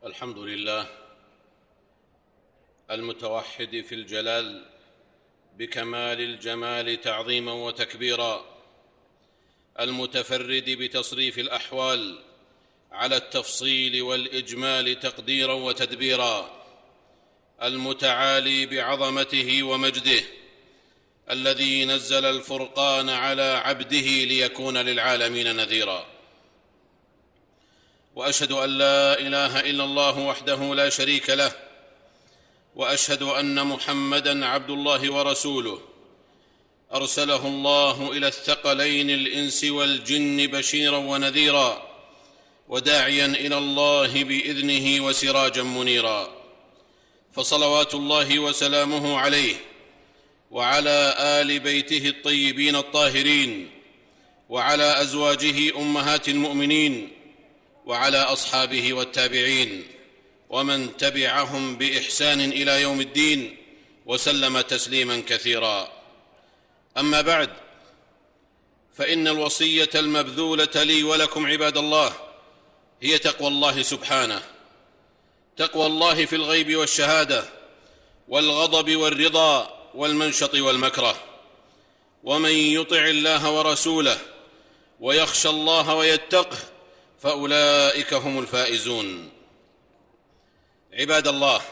الحمد لله المتوحد في الجلال بكمال الجمال تعظيما وتكبيرا، المتفرد بتصريف الأحوال على التفصيل والإجمال تقديرا وتدبيرا، المتعالي بعظمته ومجده، الذي نزل الفرقان على عبده ليكون للعالمين نذيرا. وأشهد أن لا إله إلا الله وحده لا شريك له، وأشهد أن محمدًا عبد الله ورسوله، أرسله الله إلى الثقلين الإنس والجن بشيرا ونذيرا، وداعيا إلى الله بإذنه وسراجا منيرا. فصلوات الله وسلامه عليه وعلى آل بيته الطيبين الطاهرين، وعلى أزواجه أمهات المؤمنين، وعلى أصحابه والتابعين ومن تبعهم بإحسان إلى يوم الدين، وسلم تسليما كثيرا. أما بعد، فإن الوصية المبذولة لي ولكم عباد الله هي تقوى الله سبحانه، تقوى الله في الغيب والشهادة، والغضب والرضا والمنشط والمكره. ومن يطع الله ورسوله ويخشى الله ويتقه فأولئك هم الفائزون. عباد الله،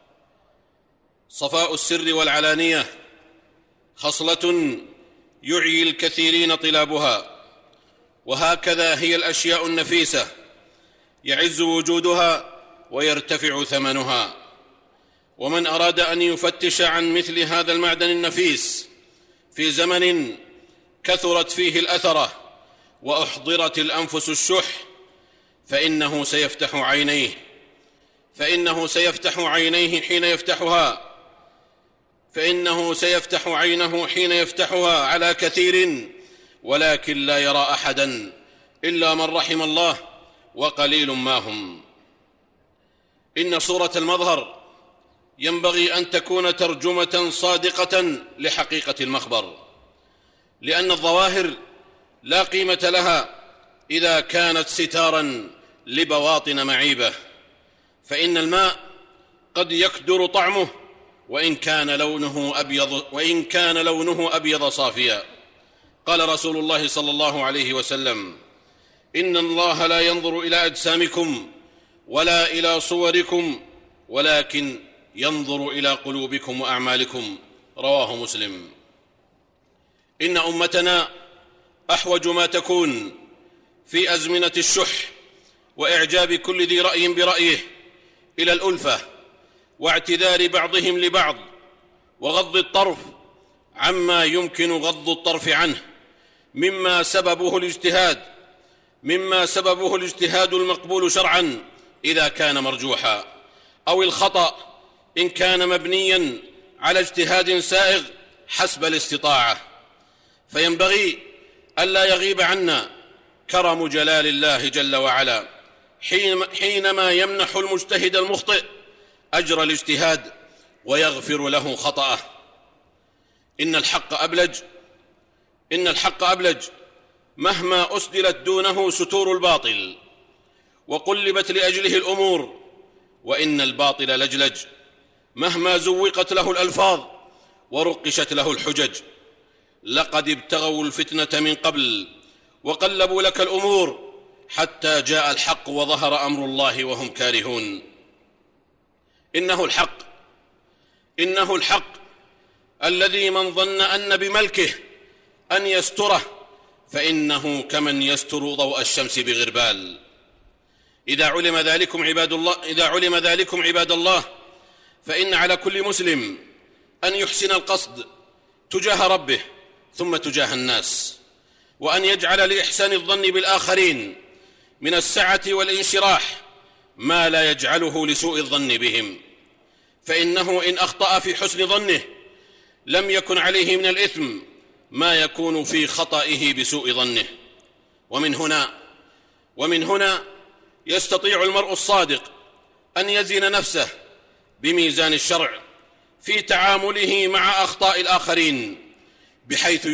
صفاء السر والعلانية خصلة يعيي الكثيرين طلابها، وهكذا هي الأشياء النفيسة يعز وجودها ويرتفع ثمنها. ومن أراد أن يفتش عن مثل هذا المعدن النفيس في زمن كثرت فيه الأثرة وأحضرت الأنفس الشح، فإنه سيفتح عينيه حين يفتحها على كثير، ولكن لا يرى أحدا إلا من رحم الله، وقليل ما هم. إن صورة المظهر ينبغي أن تكون ترجمة صادقة لحقيقة المخبر، لأن الظواهر لا قيمة لها إذا كانت ستارا لبواطن معيبة. فإن الماء قد يكدر طعمه وإن كان لونه أبيض صافيا. قال رسول الله صلى الله عليه وسلم: إن الله لا ينظر إلى أجسامكم ولا إلى صوركم، ولكن ينظر إلى قلوبكم وأعمالكم. رواه مسلم. إن أمتنا أحوج ما تكون في أزمنة الشح وإعجاب كل ذي رأي برأيه إلى الألفة واعتذار بعضهم لبعض، وغض الطرف عما يمكن غض الطرف عنه، مما سببه الاجتهاد المقبول شرعا إذا كان مرجوحا، أو الخطأ إن كان مبنيا على اجتهاد سائغ حسب الاستطاعة. فينبغي ألا يغيب عنا كرم جلال الله جل وعلا حينما يمنح المجتهد المخطئ أجر الاجتهاد ويغفر له خطأه. إن الحق أبلج مهما أسدلت دونه ستور الباطل وقلبت لأجله الأمور، وإن الباطل لجلج مهما زوقت له الألفاظ ورقشت له الحجج. لقد ابتغوا الفتنة من قبل وقلبوا لك الأمور حتى جاء الحق وظهر أمر الله وهم كارهون. إنه الحق الذي من ظن أن بملكه أن يستره فإنه كمن يستر ضوء الشمس بغربال. إذا علم ذلكم عباد الله فإن على كل مسلم أن يحسن القصد تجاه ربه ثم تجاه الناس، وأن يجعل لإحسان الظن بالآخرين من السعة والانشراح ما لا يجعله لسوء الظن بهم، فإنه إن أخطأ في حسن ظنه لم يكن عليه من الإثم ما يكون في خطئه بسوء ظنه. ومن هنا يستطيع المرء الصادق أن يزن نفسه بميزان الشرع في تعامله مع أخطاء الآخرين، بحيث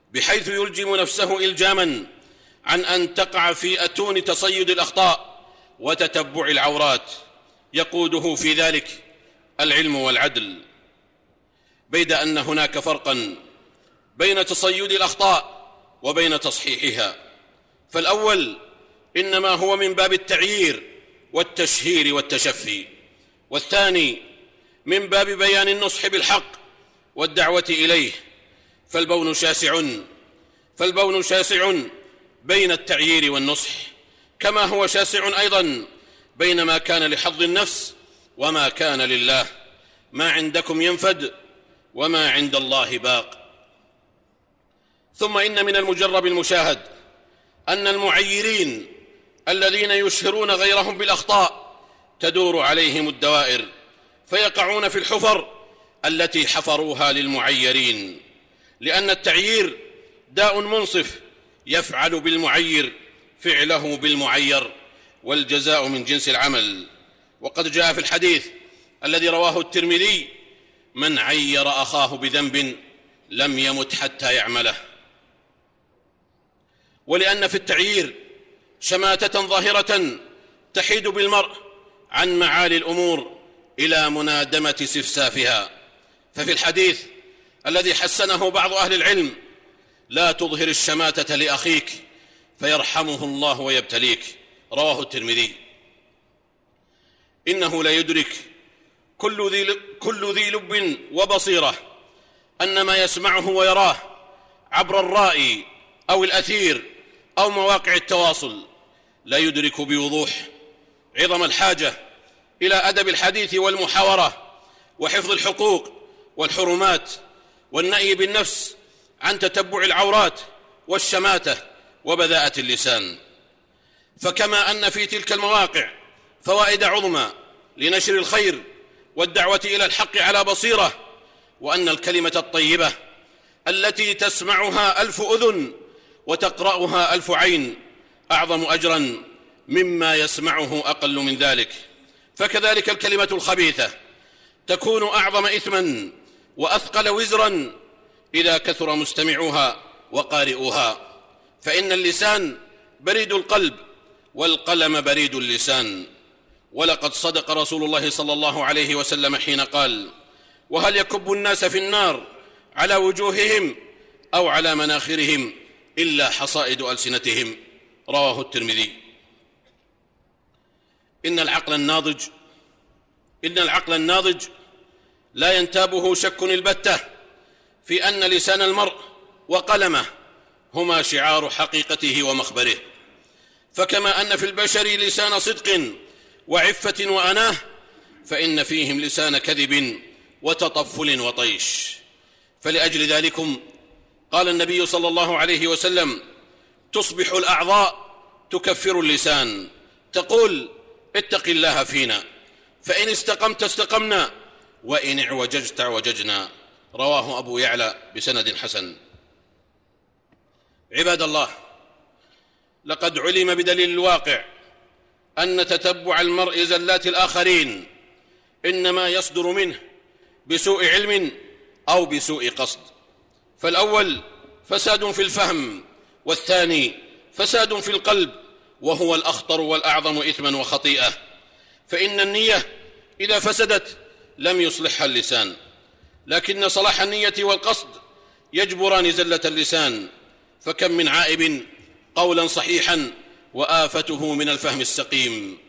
يلجم نفسه إلجاما عن أن تقع في أتون تصيد الأخطاء وتتبع العورات يقوده في ذلك العلم والعدل، بيد أن هناك فرقا بين تصيد الأخطاء وبين تصحيحها. فالأول إنما هو من باب التعيير والتشهير والتشفي، والثاني من باب بيان النصح بالحق والدعوة إليه. فالبون شاسع بين التعيير والنصح، كما هو شاسع أيضا بين ما كان لحظ النفس وما كان لله. ما عندكم ينفد وما عند الله باق. ثم إن من المجرب المشاهد أن المعيرين الذين يشهرون غيرهم بالأخطاء تدور عليهم الدوائر، فيقعون في الحفر التي حفروها للمعيرين، لأن التعيير داء منصف يفعل بالمعير فعله بالمعير، والجزاء من جنس العمل. وقد جاء في الحديث الذي رواه الترمذي: من عير أخاه بذنب لم يمت حتى يعمله. ولأن في التعيير شماتة ظاهرة تحيد بالمرء عن معالي الأمور إلى منادمة سفسافها. ففي الحديث الذي حسنه بعض أهل العلم: لا تظهر الشماتة لأخيك فيرحمه الله ويبتليك، رواه الترمذي. إنه لا يدرك كل ذي لب وبصيرة أن ما يسمعه ويراه عبر الرائي أو الأثير أو مواقع التواصل لا يدرك بوضوح عظم الحاجة إلى أدب الحديث والمحاورة وحفظ الحقوق والحرمات والنأي بالنفس عن تتبع العورات والشماتة وبذاءة اللسان. فكما أن في تلك المواقع فوائد عظمى لنشر الخير والدعوة إلى الحق على بصيرة، وأن الكلمة الطيبة التي تسمعها 1000 أذن وتقرأها 1000 عين أعظم أجرا مما يسمعه أقل من ذلك. فكذلك الكلمة الخبيثة تكون أعظم إثما وأثقل وزرا إذا كثر مستمعوها وقارئوها، فإن اللسان بريد القلب والقلم بريد اللسان. ولقد صدق رسول الله صلى الله عليه وسلم حين قال: وهل يكب الناس في النار على وجوههم أو على مناخرهم إلا حصائد ألسنتهم، رواه الترمذي. إن العقل الناضج لا ينتابه شك البتة في أن لسان المرء وقلمه هما شعار حقيقته ومخبره. فكما أن في البشر لسان صدق وعفة وأناه، فإن فيهم لسان كذب وتطفل وطيش. فلأجل ذلكم قال النبي صلى الله عليه وسلم: تصبح الأعضاء تكفر اللسان، تقول: اتق الله فينا، فإن استقمت استقمنا وإن اعوججت اعوججنا، رواه أبو يعلى بسند حسن. عباد الله، لقد علم بدليل الواقع أن تتبع المرء زلات الآخرين إنما يصدر منه بسوء علم أو بسوء قصد. فالأول فساد في الفهم، والثاني فساد في القلب، وهو الأخطر والأعظم إثما وخطيئة. فإن النية إذا فسدت لم يصلحها اللسان، لكن صلاح النية والقصد يجبران زلة اللسان. فكم من عائب قولا صحيحا وآفته من الفهم السقيم.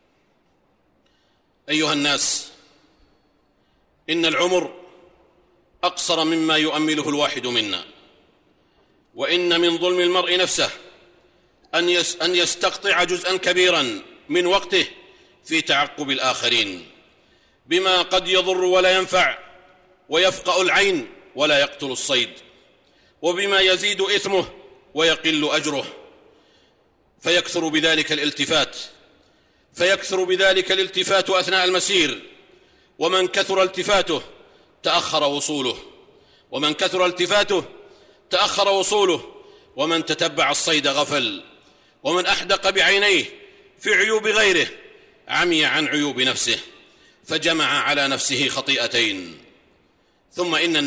أيها الناس، إن العمر أقصر مما يؤمله الواحد منا، وإن من ظلم المرء نفسه أن يستقطع جزءا كبيرا من وقته في تعقب الآخرين بما قد يضر ولا ينفع، ويفقأ العين ولا يقتل الصيد، وبما يزيد إثمه ويقل أجره، فيكثر بذلك الالتفات أثناء المسير. ومن كثر التفاته تأخر وصوله، ومن تتبع الصيد غفل، ومن أحدق بعينيه في عيوب غيره عمي عن عيوب نفسه، فجمع على نفسه خطيئتين. ثم إن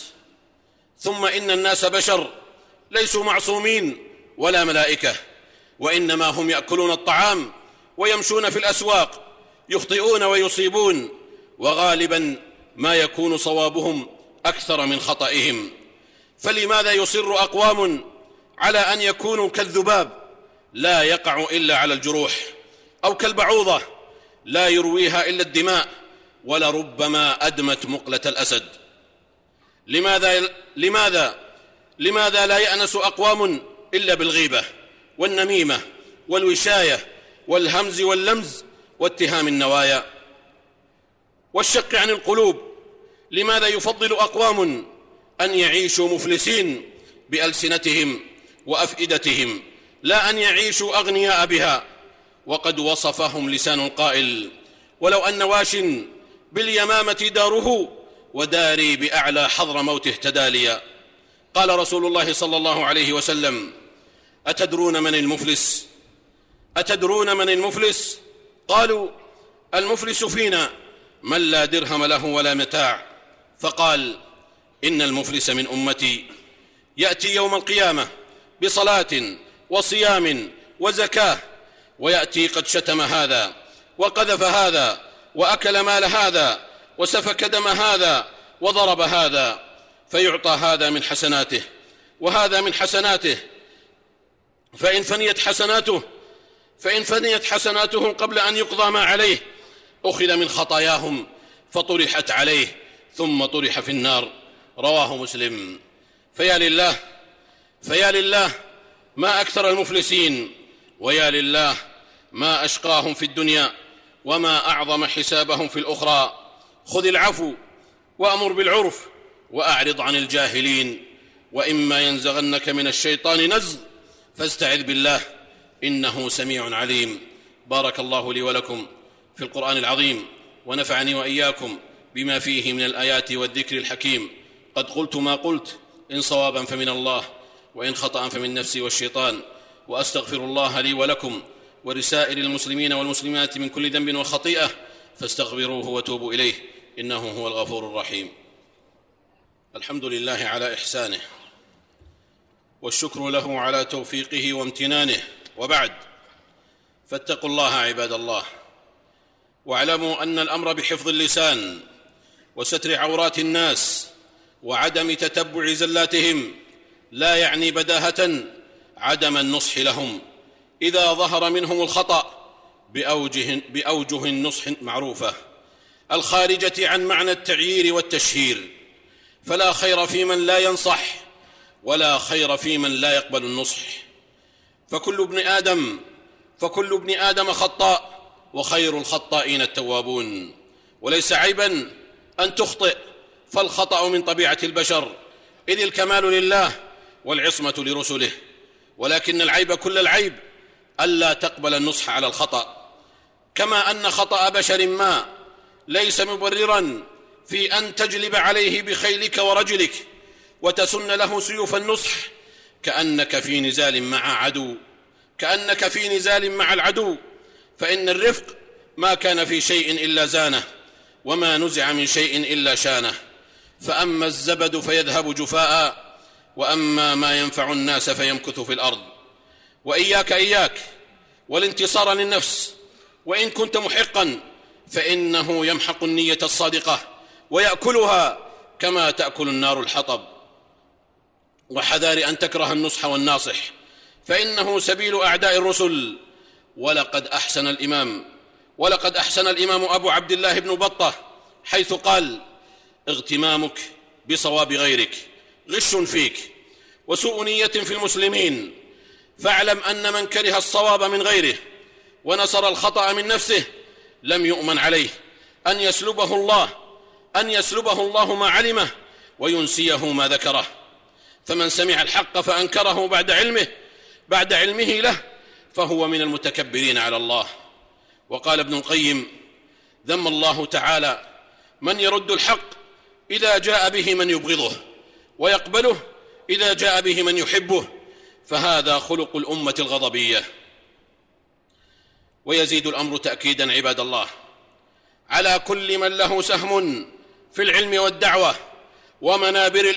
الناس بشر ليسوا معصومين ولا ملائكة، وإنما هم يأكلون الطعام ويمشون في الأسواق يخطئون ويصيبون، وغالبا ما يكون صوابهم أكثر من خطئهم. فلماذا يصر أقوام على أن يكونوا كالذباب لا يقع إلا على الجروح، أو كالبعوضة لا يرويها إلا الدماء، ولربما أدمت مقلة الأسد؟ لماذا لا يأنس أقوام إلا بالغيبة والنميمة والوشاية والهمز واللمز واتهام النوايا والشق عن القلوب؟ لماذا يفضل أقوام أن يعيشوا مفلسين بألسنتهم وأفئدتهم لا أن يعيشوا أغنياء بها؟ وقد وصفهم لسان القائل: ولو أن واش باليمامة داره وداري بأعلى حضر موته تداليا. قال رسول الله صلى الله عليه وسلم: أتدرون من المفلس؟ قالوا: المفلس فينا من لا درهم له ولا متاع. فقال: إن المفلس من أمتي يأتي يوم القيامة بصلاة وصيام وزكاة، ويأتي قد شتم هذا وقذف هذا وأكل مال هذا وسفك دم هذا وضرب هذا، فيعطى هذا من حسناته وهذا من حسناته، فإن فنيت حسناته قبل أن يقضى ما عليه أخذ من خطاياهم فطرحت عليه ثم طرح في النار. رواه مسلم. فيا لله ما أكثر المفلسين، ويا لله ما أشقاهم في الدنيا، وما أعظم حسابهم في الأخرى. خذ العفو وأمر بالعرف وأعرض عن الجاهلين، وإما ينزغنك من الشيطان نزغ فاستعذ بالله إنه سميع عليم. بارك الله لي ولكم في القرآن العظيم، ونفعني وإياكم بما فيه من الآيات والذكر الحكيم. قد قلت ما قلت، إن صوابا فمن الله، وإن خطأ فمن نفسي والشيطان، وأستغفر الله لي ولكم ولسائر المسلمين والمسلمات من كل ذنب وخطيئة، فاستغفروه وتوبوا إليه إنه هو الغفور الرحيم. الحمد لله على إحسانه، والشكر له على توفيقه وامتنانه، وبعد، فاتقوا الله عباد الله، واعلموا أن الأمر بحفظ اللسان وستر عورات الناس وعدم تتبع زلاتهم لا يعني بداهة عدم النصح لهم إذا ظهر منهم الخطأ بأوجه النصح معروفة الخارجة عن معنى التعيير والتشهير. فلا خير في من لا ينصح، ولا خير في من لا يقبل النصح. فكل ابن آدم خطاء، وخير الخطائين التوابون. وليس عيبا أن تخطئ، فالخطأ من طبيعة البشر، إذ الكمال لله والعصمة لرسله. ولكن العيب كل العيب ألا تقبل النصح على الخطأ، كما أن خطأ بشر ما ليس مبررا في أن تجلب عليه بخيلك ورجلك وتسن له سيوف النصح، كأنك في نزال مع العدو. فإن الرفق ما كان في شيء إلا زانه، وما نزع من شيء إلا شانه. فأما الزبد فيذهب جفاء، وأما ما ينفع الناس فيمكث في الأرض. وإياك والانتصار للنفس، وإن كنت محقا فإنه يمحق النية الصادقة ويأكلها كما تأكل النار الحطب. وحذار أن تكره النصح والناصح، فإنه سبيل أعداء الرسل. ولقد أحسن الإمام أبو عبد الله بن بطة حيث قال: اغتمامك بصواب غيرك غش فيك وسوء نية في المسلمين. فاعلم أن من كره الصواب من غيره ونصر الخطأ من نفسه لم يؤمن عليه أن يسلبه الله ما علمه وينسيه ما ذكره. فمن سمع الحق فأنكره بعد علمه له فهو من المتكبرين على الله. وقال ابن القيم: ذم الله تعالى من يرد الحق إذا جاء به من يبغضه، ويقبله إذا جاء به من يحبه، فهذا خلق الأمة الغضبية. ويزيد الأمر تأكيدا عباد الله على كل من له سهم في العلم والدعوة ومنابر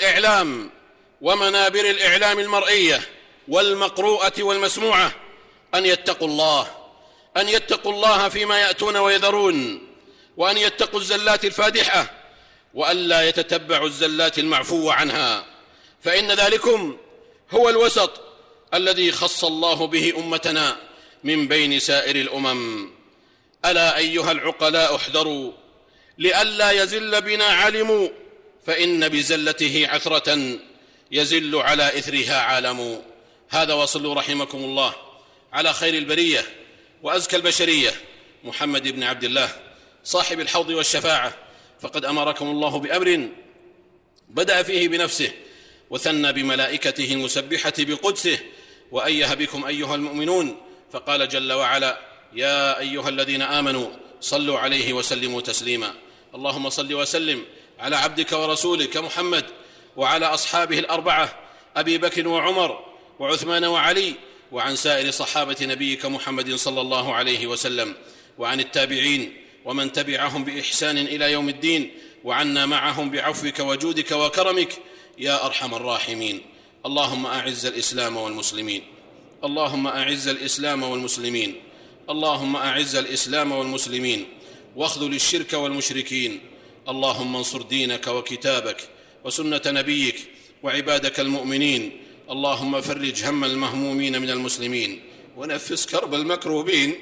الإعلام المرئية والمقروءة والمسموعة أن يتقوا الله أن يتقوا الله فيما يأتون ويذرون، وأن يتقوا الزلات الفادحة، وأن لا يتتبعوا الزلات المعفو عنها، فإن ذلكم هو الوسط الذي خص الله به أمتنا من بين سائر الأمم. ألا أيها العقلاء احذروا لئلا يزل بنا عالم، فإن بزلته عثرة يزل على إثرها عالم. هذا وصلوا رحمكم الله على خير البرية وأزكى البشرية محمد بن عبد الله صاحب الحوض والشفاعة، فقد أمركم الله بأمر بدأ فيه بنفسه وثنى بملائكته المسبحة بقدسه، وأيه بكم أيها المؤمنون، فقال جل وعلا: يا أيها الذين آمنوا صلوا عليه وسلموا تسليما. اللهم صل وسلم على عبدك ورسولك محمد وعلى أصحابه الأربعة أبي بكر وعمر وعثمان وعلي، وعن سائر صحابة نبيك محمد صلى الله عليه وسلم، وعن التابعين ومن تبعهم بإحسان إلى يوم الدين، وعنا معهم بعفوك وجودك وكرمك يا أرحم الراحمين. اللهم أعز الإسلام والمسلمين، اللهم أعز الإسلام والمسلمين، اللهم أعز الإسلام والمسلمين، واخذل الشرك والمشركين. اللهم انصر دينك وكتابك وسنة نبيك وعبادك المؤمنين. اللهم فرج هم المهمومين من المسلمين، ونفس كرب المكروبين،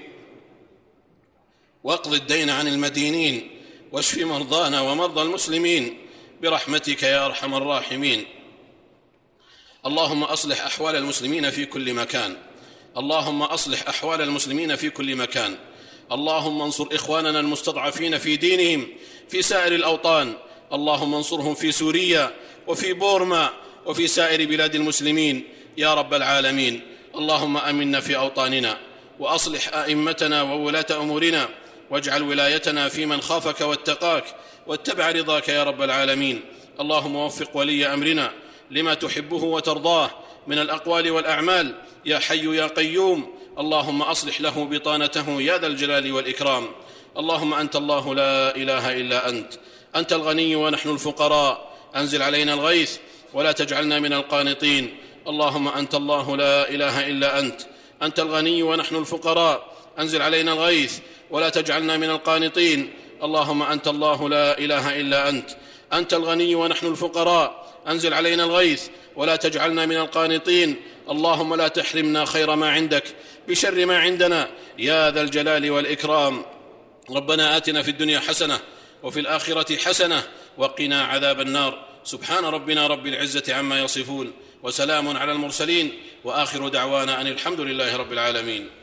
واقض الدين عن المدينين، واشف مرضانا ومرضى المسلمين برحمتك يا أرحم الراحمين. اللهم أصلح أحوال المسلمين في كل مكان، اللهم أصلح أحوال المسلمين في كل مكان. اللهم انصر إخواننا المستضعفين في دينهم في سائر الأوطان، اللهم انصرهم في سوريا وفي بورما وفي سائر بلاد المسلمين يا رب العالمين. اللهم أمنا في أوطاننا، وأصلح أئمتنا وولاة أمورنا، واجعل ولايتنا في من خافك واتقاك واتبع رضاك يا رب العالمين. اللهم وفق ولي أمرنا لما تحبه وترضاه من الأقوال والأعمال يا حي يا قيوم. اللهم أصلح له بطانته يا ذا الجلال والإكرام. اللهم أنت الله لا إله إلا أنت، أنت الغني ونحن الفقراء، أنزل علينا الغيث ولا تجعلنا من القانطين. اللهم أنت الله لا إله إلا أنت، أنت الغني ونحن الفقراء، أنزل علينا الغيث ولا تجعلنا من القانطين. اللهم أنت الله لا إله إلا أنت، أنت الغني ونحن الفقراء، أنزل علينا الغيث ولا تجعلنا من القانطين. اللهم لا تحرمنا خير ما عندك بشر ما عندنا يا ذا الجلال والإكرام. ربنا آتنا في الدنيا حسنة وفي الآخرة حسنة وقنا عذاب النار. سبحان ربنا رب العزة عما يصفون، وسلام على المرسلين، وآخر دعوانا أن الحمد لله رب العالمين.